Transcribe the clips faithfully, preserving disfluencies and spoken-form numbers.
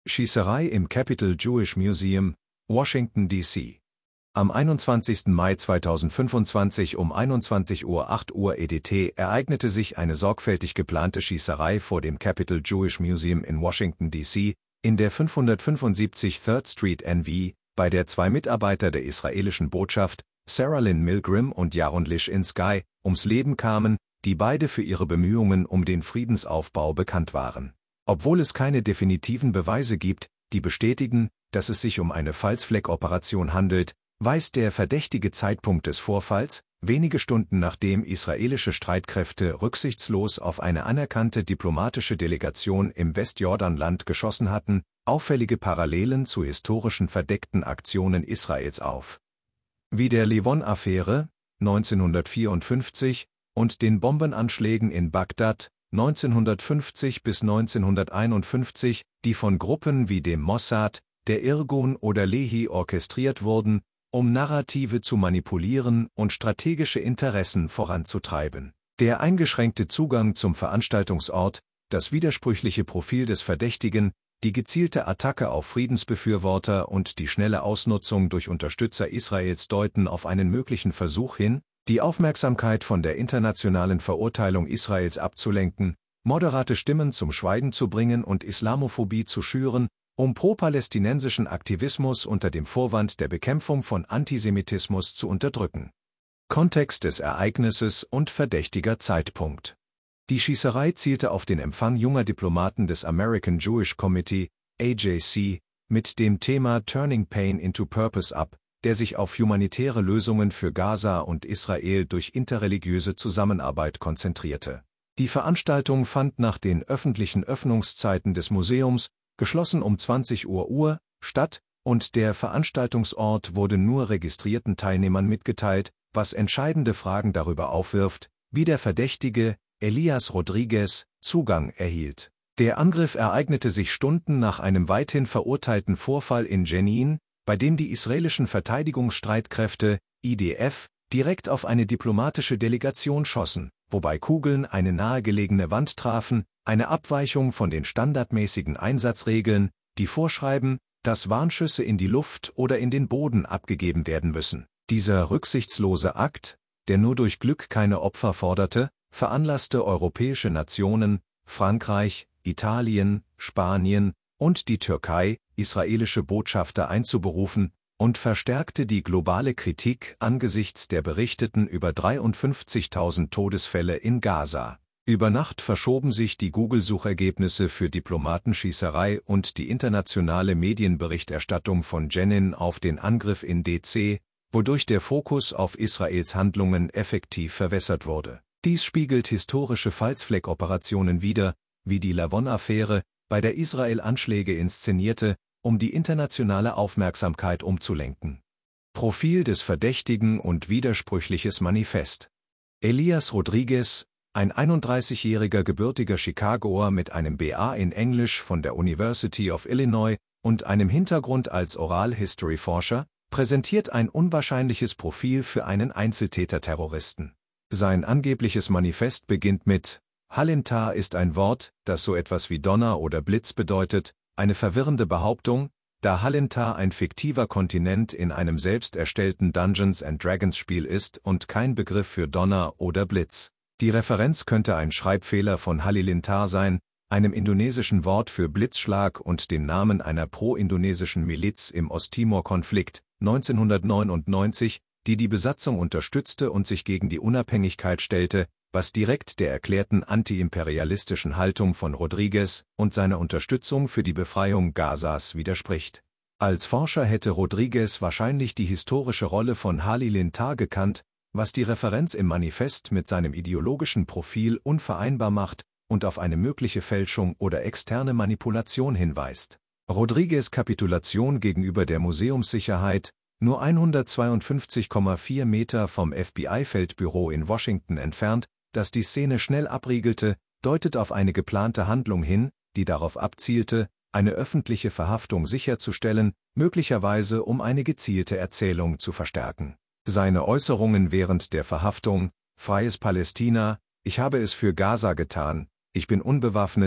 Schießerei im Capitol Jewish Museum, Washington, D C Am einundzwanzigsten Mai zweitausendfünfundzwanzig um einundzwanzig Uhr acht E D T ereignete sich eine sorgfältig geplante Schießerei vor dem Capitol Jewish Museum in Washington, D C, in der fünfhundertfünfundsiebzig Third Street N V, bei der zwei Mitarbeiter der israelischen Botschaft, Sarah Lynn Milgrim und Yaron Lisch-Insky, ums Leben kamen, die beide für ihre Bemühungen um den Friedensaufbau bekannt waren. Obwohl es keine definitiven Beweise gibt, die bestätigen, dass es sich um eine Falzfleckoperation handelt, weist der verdächtige Zeitpunkt des Vorfalls, wenige Stunden nachdem israelische Streitkräfte rücksichtslos auf eine anerkannte diplomatische Delegation im Westjordanland geschossen hatten, auffällige Parallelen zu historischen verdeckten Aktionen Israels auf. Wie der Levon-Affäre neunzehnhundertvierundfünfzig und den Bombenanschlägen in Bagdad neunzehnhundertfünfzig bis neunzehnhunderteinundfünfzig, die von Gruppen wie dem Mossad, der Irgun oder Lehi orchestriert wurden, um Narrative zu manipulieren und strategische Interessen voranzutreiben. Der eingeschränkte Zugang zum Veranstaltungsort, das widersprüchliche Profil des Verdächtigen, die gezielte Attacke auf Friedensbefürworter und die schnelle Ausnutzung durch Unterstützer Israels deuten auf einen möglichen Versuch hin, die Aufmerksamkeit von der internationalen Verurteilung Israels abzulenken, moderate Stimmen zum Schweigen zu bringen und Islamophobie zu schüren, um pro-palästinensischen Aktivismus unter dem Vorwand der Bekämpfung von Antisemitismus zu unterdrücken. Kontext des Ereignisses und verdächtiger Zeitpunkt. Die Schießerei zielte auf den Empfang junger Diplomaten des American Jewish Committee, A J C, mit dem Thema Turning Pain into Purpose ab, der sich auf humanitäre Lösungen für Gaza und Israel durch interreligiöse Zusammenarbeit konzentrierte. Die Veranstaltung fand nach den öffentlichen Öffnungszeiten des Museums, geschlossen um zwanzig Uhr, statt, und der Veranstaltungsort wurde nur registrierten Teilnehmern mitgeteilt, was entscheidende Fragen darüber aufwirft, wie der Verdächtige, Elias Rodriguez, Zugang erhielt. Der Angriff ereignete sich Stunden nach einem weithin verurteilten Vorfall in Jenin, bei dem die israelischen Verteidigungsstreitkräfte, I D F, direkt auf eine diplomatische Delegation schossen, wobei Kugeln eine nahegelegene Wand trafen, eine Abweichung von den standardmäßigen Einsatzregeln, die vorschreiben, dass Warnschüsse in die Luft oder in den Boden abgegeben werden müssen. Dieser rücksichtslose Akt, der nur durch Glück keine Opfer forderte, veranlasste europäische Nationen, Frankreich, Italien, Spanien und die Türkei, israelische Botschafter einzuberufen, und verstärkte die globale Kritik angesichts der berichteten über dreiundfünfzigtausend Todesfälle in Gaza. Über Nacht verschoben sich die Google-Suchergebnisse für Diplomatenschießerei und die internationale Medienberichterstattung von Jenin auf den Angriff in D C, wodurch der Fokus auf Israels Handlungen effektiv verwässert wurde. Dies spiegelt historische Falzfleckoperationen wider, wie die Lavon-Affäre, bei der Israel Anschläge inszenierte, um die internationale Aufmerksamkeit umzulenken. Profil des Verdächtigen und widersprüchliches Manifest. Elias Rodriguez, ein einunddreißigjähriger gebürtiger Chicagoer mit einem B A in Englisch von der University of Illinois und einem Hintergrund als Oral-History-Forscher, präsentiert ein unwahrscheinliches Profil für einen Einzeltäter-Terroristen. Sein angebliches Manifest beginnt mit: Halintar ist ein Wort, das so etwas wie Donner oder Blitz bedeutet, eine verwirrende Behauptung, da Halintar ein fiktiver Kontinent in einem selbst erstellten Dungeons and Dragons Spiel ist und kein Begriff für Donner oder Blitz. Die Referenz könnte ein Schreibfehler von Halilintar sein, einem indonesischen Wort für Blitzschlag und dem Namen einer pro-indonesischen Miliz im Osttimor-Konflikt neunzehnhundertneunundneunzig, die die Besatzung unterstützte und sich gegen die Unabhängigkeit stellte, was direkt der erklärten antiimperialistischen Haltung von Rodriguez und seiner Unterstützung für die Befreiung Gazas widerspricht. Als Forscher hätte Rodriguez wahrscheinlich die historische Rolle von Halilintar gekannt, was die Referenz im Manifest mit seinem ideologischen Profil unvereinbar macht und auf eine mögliche Fälschung oder externe Manipulation hinweist. Rodriguez' Kapitulation gegenüber der Museumssicherheit, nur hundertzweiundfünfzig Komma vier Meter vom F B I-Feldbüro in Washington entfernt, das die Szene schnell abriegelte, deutet auf eine geplante Handlung hin, die darauf abzielte, eine öffentliche Verhaftung sicherzustellen, möglicherweise um eine gezielte Erzählung zu verstärken. Seine Äußerungen während der Verhaftung: Freies Palästina, ich habe es für Gaza getan, ich bin unbewaffnet,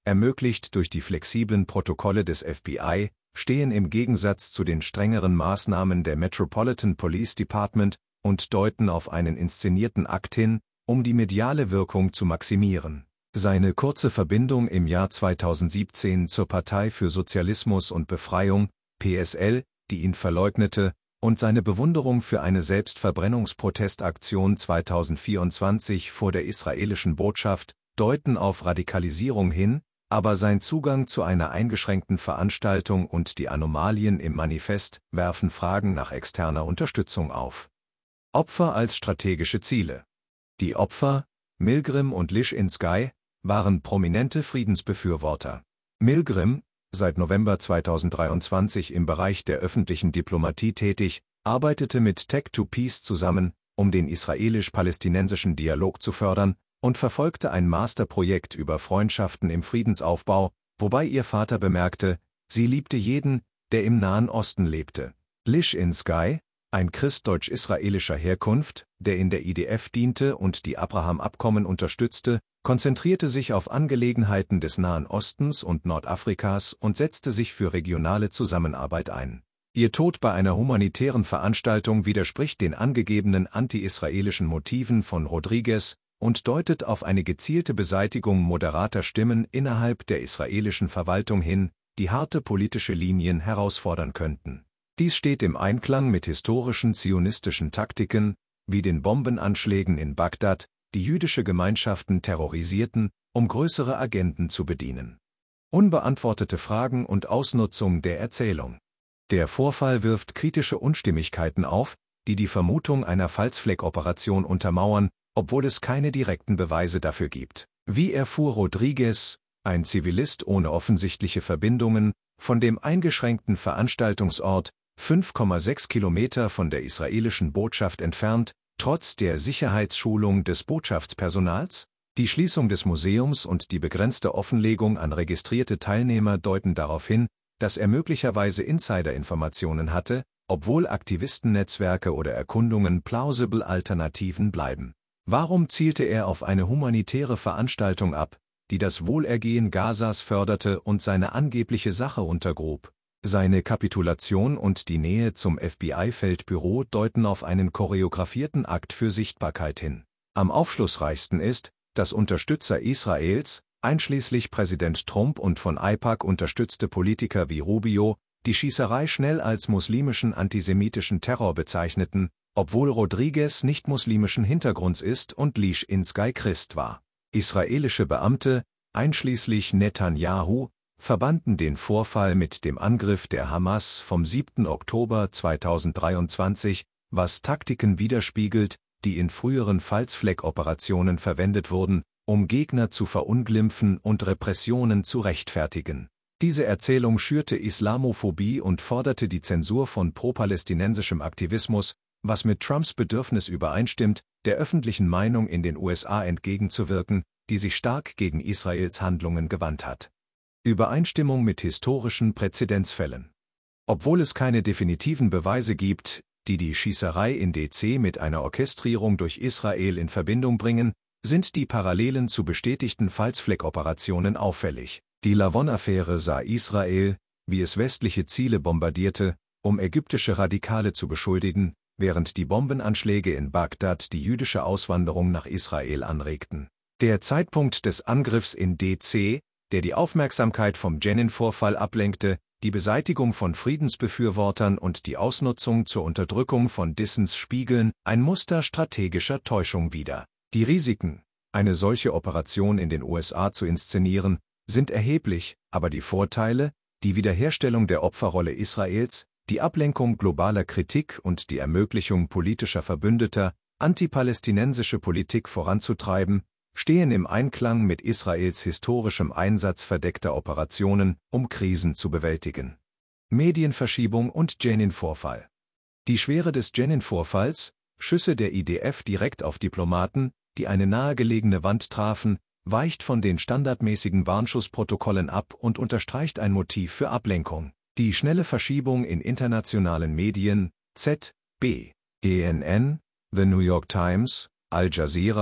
ermöglicht durch die flexiblen Protokolle des F B I, stehen im Gegensatz zu den strengeren Maßnahmen der Metropolitan Police Department und deuten auf einen inszenierten Akt hin, um die mediale Wirkung zu maximieren. Seine kurze Verbindung im Jahr zweitausendsiebzehn zur Partei für Sozialismus und Befreiung, P S L, die ihn verleugnete, und seine Bewunderung für eine Selbstverbrennungsprotestaktion zweitausendvierundzwanzig vor der israelischen Botschaft deuten auf Radikalisierung hin, aber sein Zugang zu einer eingeschränkten Veranstaltung und die Anomalien im Manifest werfen Fragen nach externer Unterstützung auf. Opfer als strategische Ziele. Die Opfer, Milgram und Lish-Inzgai, waren prominente Friedensbefürworter. Milgram, seit November zweitausenddreiundzwanzig im Bereich der öffentlichen Diplomatie tätig, arbeitete mit Tech to Peace zusammen, um den israelisch-palästinensischen Dialog zu fördern, und verfolgte ein Masterprojekt über Freundschaften im Friedensaufbau, wobei ihr Vater bemerkte, sie liebte jeden, der im Nahen Osten lebte. Lish-Inzgai, ein Christ deutsch-israelischer Herkunft, der in der I D F diente und die Abraham-Abkommen unterstützte, konzentrierte sich auf Angelegenheiten des Nahen Ostens und Nordafrikas und setzte sich für regionale Zusammenarbeit ein. Ihr Tod bei einer humanitären Veranstaltung widerspricht den angegebenen anti-israelischen Motiven von Rodriguez und deutet auf eine gezielte Beseitigung moderater Stimmen innerhalb der israelischen Verwaltung hin, die harte politische Linien herausfordern könnten. Dies steht im Einklang mit historischen zionistischen Taktiken, wie den Bombenanschlägen in Bagdad, die jüdische Gemeinschaften terrorisierten, um größere Agenden zu bedienen. Unbeantwortete Fragen und Ausnutzung der Erzählung. Der Vorfall wirft kritische Unstimmigkeiten auf, die die Vermutung einer Falzfleckoperation untermauern, obwohl es keine direkten Beweise dafür gibt. Wie erfuhr Rodriguez, ein Zivilist ohne offensichtliche Verbindungen, von dem eingeschränkten Veranstaltungsort, fünf Komma sechs Kilometer von der israelischen Botschaft entfernt, trotz der Sicherheitsschulung des Botschaftspersonals? Die Schließung des Museums und die begrenzte Offenlegung an registrierte Teilnehmer deuten darauf hin, dass er möglicherweise Insiderinformationen hatte, obwohl Aktivistennetzwerke oder Erkundungen plausible Alternativen bleiben. Warum zielte er auf eine humanitäre Veranstaltung ab, die das Wohlergehen Gazas förderte und seine angebliche Sache untergrub? Seine Kapitulation und die Nähe zum F B I-Feldbüro deuten auf einen choreografierten Akt für Sichtbarkeit hin. Am aufschlussreichsten ist, dass Unterstützer Israels, einschließlich Präsident Trump und von AIPAC unterstützte Politiker wie Rubio, die Schießerei schnell als muslimischen antisemitischen Terror bezeichneten, obwohl Rodriguez nicht muslimischen Hintergrunds ist und Lish-Inzgai Christ war. Israelische Beamte, einschließlich Netanyahu, verbanden den Vorfall mit dem Angriff der Hamas vom siebten Oktober zweitausenddreiundzwanzig, was Taktiken widerspiegelt, die in früheren Falzfleck-Operationen verwendet wurden, um Gegner zu verunglimpfen und Repressionen zu rechtfertigen. Diese Erzählung schürte Islamophobie und forderte die Zensur von pro-palästinensischem Aktivismus, was mit Trumps Bedürfnis übereinstimmt, der öffentlichen Meinung in den U S A entgegenzuwirken, die sich stark gegen Israels Handlungen gewandt hat. Übereinstimmung mit historischen Präzedenzfällen. Obwohl es keine definitiven Beweise gibt, die die Schießerei in D C mit einer Orchestrierung durch Israel in Verbindung bringen, sind die Parallelen zu bestätigten Falzfleck-Operationen auffällig. Die Lavon-Affäre sah Israel, wie es westliche Ziele bombardierte, um ägyptische Radikale zu beschuldigen, während die Bombenanschläge in Bagdad die jüdische Auswanderung nach Israel anregten. Der Zeitpunkt des Angriffs in D C, der die Aufmerksamkeit vom Jenin-Vorfall ablenkte, die Beseitigung von Friedensbefürwortern und die Ausnutzung zur Unterdrückung von Dissens spiegeln ein Muster strategischer Täuschung wider. Die Risiken, eine solche Operation in den U S A zu inszenieren, sind erheblich, aber die Vorteile, die Wiederherstellung der Opferrolle Israels, die Ablenkung globaler Kritik und die Ermöglichung politischer Verbündeter, antipalästinensische Politik voranzutreiben, stehen im Einklang mit Israels historischem Einsatz verdeckter Operationen, um Krisen zu bewältigen. Medienverschiebung und Jenin-Vorfall. Die Schwere des Jenin-Vorfalls, Schüsse der I D F direkt auf Diplomaten, die eine nahegelegene Wand trafen, weicht von den standardmäßigen Warnschussprotokollen ab und unterstreicht ein Motiv für Ablenkung. Die schnelle Verschiebung in internationalen Medien, Z, B, E N N, The New York Times, Al Jazeera,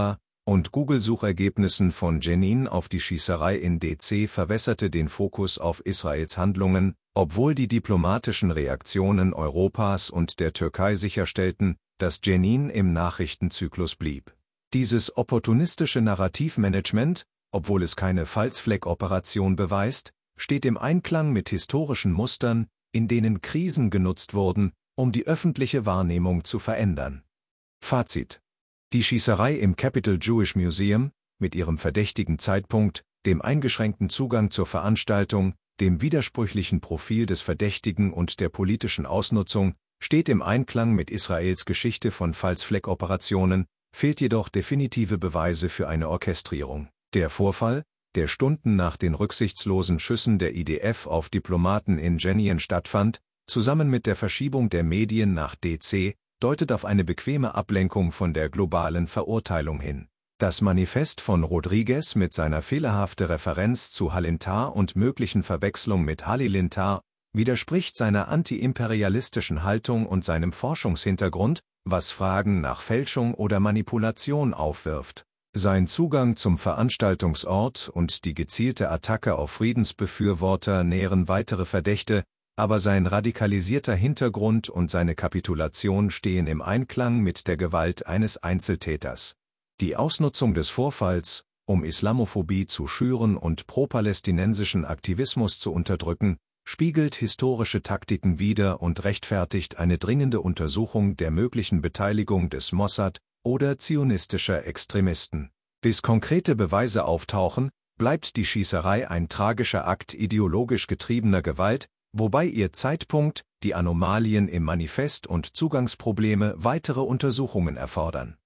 und Google-Suchergebnissen von Jenin auf die Schießerei in D C verwässerte den Fokus auf Israels Handlungen, obwohl die diplomatischen Reaktionen Europas und der Türkei sicherstellten, dass Jenin im Nachrichtenzyklus blieb. Dieses opportunistische Narrativmanagement, obwohl es keine Falsfleck-Operation beweist, steht im Einklang mit historischen Mustern, in denen Krisen genutzt wurden, um die öffentliche Wahrnehmung zu verändern. Fazit: Die Schießerei im Capital Jewish Museum, mit ihrem verdächtigen Zeitpunkt, dem eingeschränkten Zugang zur Veranstaltung, dem widersprüchlichen Profil des Verdächtigen und der politischen Ausnutzung, steht im Einklang mit Israels Geschichte von Falsfleck-Operationen, fehlt jedoch definitive Beweise für eine Orchestrierung. Der Vorfall, der Stunden nach den rücksichtslosen Schüssen der I D F auf Diplomaten in Jenin stattfand, zusammen mit der Verschiebung der Medien nach D C, deutet auf eine bequeme Ablenkung von der globalen Verurteilung hin. Das Manifest von Rodriguez mit seiner fehlerhaften Referenz zu Halintar und möglichen Verwechslung mit Halilintar widerspricht seiner antiimperialistischen Haltung und seinem Forschungshintergrund, was Fragen nach Fälschung oder Manipulation aufwirft. Sein Zugang zum Veranstaltungsort und die gezielte Attacke auf Friedensbefürworter nähren weitere Verdächte, aber sein radikalisierter Hintergrund und seine Kapitulation stehen im Einklang mit der Gewalt eines Einzeltäters. Die Ausnutzung des Vorfalls, um Islamophobie zu schüren und pro-palästinensischen Aktivismus zu unterdrücken, spiegelt historische Taktiken wider und rechtfertigt eine dringende Untersuchung der möglichen Beteiligung des Mossad oder zionistischer Extremisten. Bis konkrete Beweise auftauchen, bleibt die Schießerei ein tragischer Akt ideologisch getriebener Gewalt, wobei ihr Zeitpunkt, die Anomalien im Manifest und Zugangsprobleme weitere Untersuchungen erfordern.